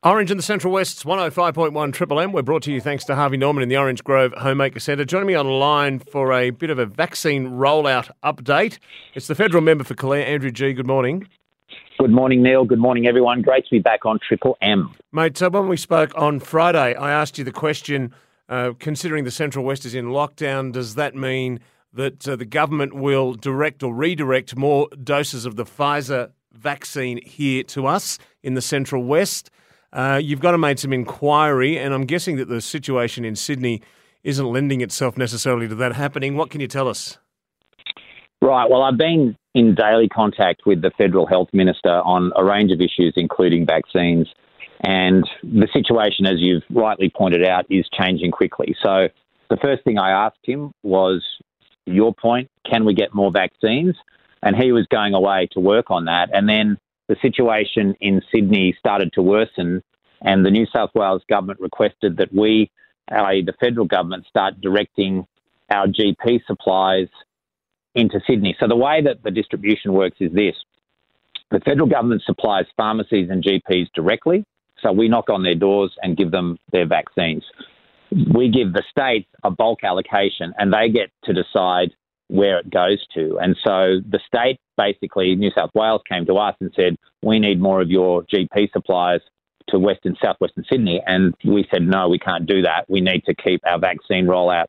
Orange in the Central West's 105.1 Triple M. We're brought to you thanks to Harvey Norman in the Orange Grove Homemaker Centre. Joining me on the line for a bit of a vaccine rollout update, it's the federal member for Calare, Andrew Gee. Good morning. Good morning, Neil. Good morning, everyone. Great to be back on Triple M. Mate, so when we spoke on Friday, I asked you the question, considering the Central West is in lockdown, does that mean that the government will direct or redirect more doses of the Pfizer vaccine here to us in the Central West? You've got to make some inquiry, and I'm guessing that the situation in Sydney isn't lending itself necessarily to that happening. What can you tell us? Right. Well, I've been in daily contact with the Federal Health Minister on a range of issues, including vaccines. And the situation, as you've rightly pointed out, is changing quickly. So the first thing I asked him was, your point, can we get more vaccines? And he was going away to work on that. And then the situation in Sydney started to worsen, and the New South Wales government requested that we, i.e. the federal government, start directing our GP supplies into Sydney. So the way that the distribution works is this. The federal government supplies pharmacies and GPs directly, so we knock on their doors and give them their vaccines. We give the states a bulk allocation, and they get to decide where it goes to. And so the state, basically, New South Wales, came to us and said, we need more of your GP supplies to southwestern Sydney. And we said, no, we can't do that. We need to keep our vaccine rollout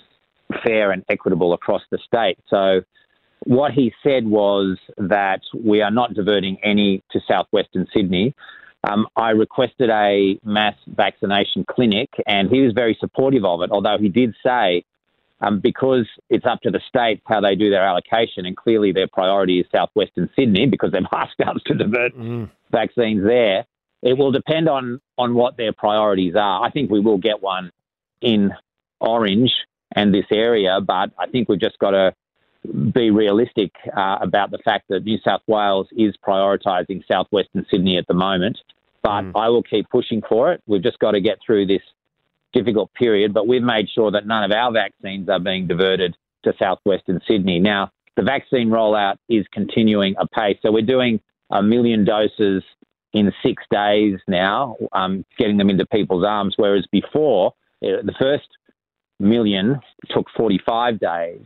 fair and equitable across the state. So what he said was that we are not diverting any to southwestern Sydney. I requested a mass vaccination clinic, and he was very supportive of it, although he did say, because it's up to the states how they do their allocation, and clearly their priority is southwestern Sydney because they've asked us to divert vaccines there, it will depend on what their priorities are. I think we will get one in Orange and this area, but I think we've just got to be realistic about the fact that New South Wales is prioritising southwestern Sydney at the moment. But I will keep pushing for it. We've just got to get through this difficult period, but we've made sure that none of our vaccines are being diverted to southwestern Sydney. Now, the vaccine rollout is continuing apace. So we're doing 1 million doses in 6 days now, getting them into people's arms, whereas before, the first million took 45 days.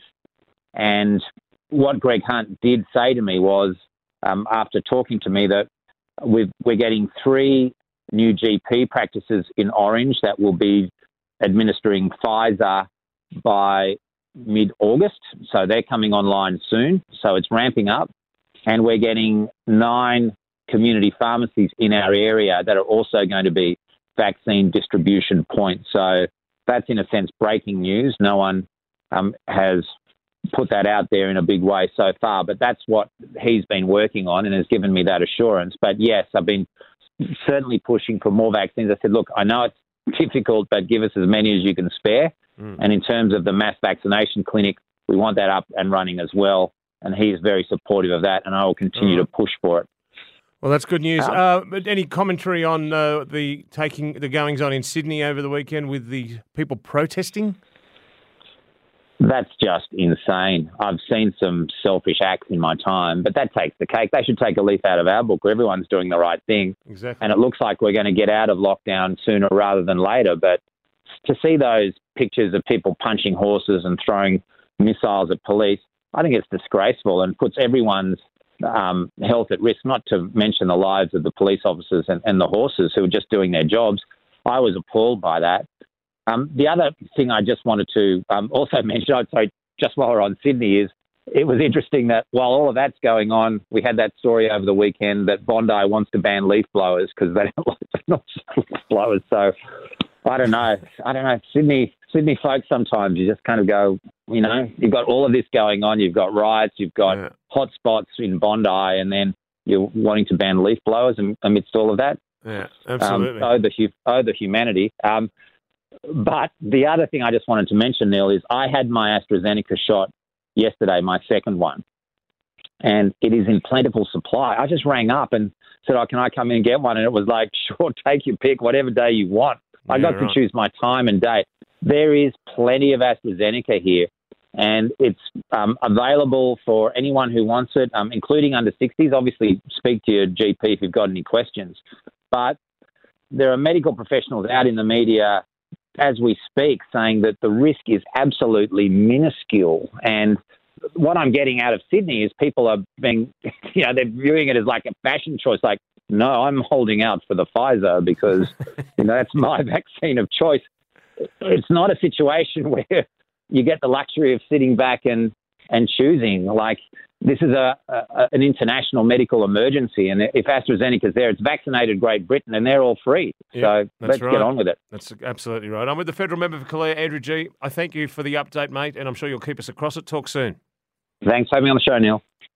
And what Greg Hunt did say to me was, after talking to me, that we're getting 3 new GP practices in Orange that will be administering Pfizer by mid-August. So they're coming online soon. So it's ramping up. And we're getting 9 community pharmacies in our area that are also going to be vaccine distribution points. So that's, in a sense, breaking news. No one has put that out there in a big way so far, but that's what he's been working on and has given me that assurance. But yes, I've been certainly pushing for more vaccines. I said, look, I know it's difficult, but give us as many as you can spare. And in terms of the mass vaccination clinic, we want that up and running as well. And he is very supportive of that, and I will continue to push for it. Well, that's good news. But any commentary on the goings on in Sydney over the weekend with the people protesting? That's just insane. I've seen some selfish acts in my time, but that takes the cake. They should take a leaf out of our book where everyone's doing the right thing. Exactly. And it looks like we're going to get out of lockdown sooner rather than later. But to see those pictures of people punching horses and throwing missiles at police, I think it's disgraceful and puts everyone's health at risk, not to mention the lives of the police officers and the horses who are just doing their jobs. I was appalled by that. The other thing I just wanted to also mention, I'd say just while we're on Sydney, is it was interesting that while all of that's going on, we had that story over the weekend that Bondi wants to ban leaf blowers because they don't like leaf blowers. So I don't know. Sydney folks, sometimes you just kind of go, you've got all of this going on. You've got riots, you've got hot spots in Bondi, and then you're wanting to ban leaf blowers amidst all of that. Yeah, absolutely. The humanity. But the other thing I just wanted to mention, Neil, is I had my AstraZeneca shot yesterday, my second one, and it is in plentiful supply. I just rang up and said, can I come in and get one? And it was like, sure, take your pick, whatever day you want. I got to choose my time and date. There is plenty of AstraZeneca here, and it's available for anyone who wants it, including under 60s. Obviously, speak to your GP if you've got any questions. But there are medical professionals out in the media as we speak saying that the risk is absolutely minuscule. And what I'm getting out of Sydney is people are being, they're viewing it as like a fashion choice. Like, no, I'm holding out for the Pfizer because, that's my vaccine of choice. It's not a situation where you get the luxury of sitting back and choosing. Like, this is an international medical emergency, and if AstraZeneca's there, it's vaccinated Great Britain, and they're all free. Yeah, so let's get on with it. That's absolutely right. I'm with the federal member for Calare, Andrew Gee. I thank you for the update, mate, and I'm sure you'll keep us across it. Talk soon. Thanks for having me on the show, Neil.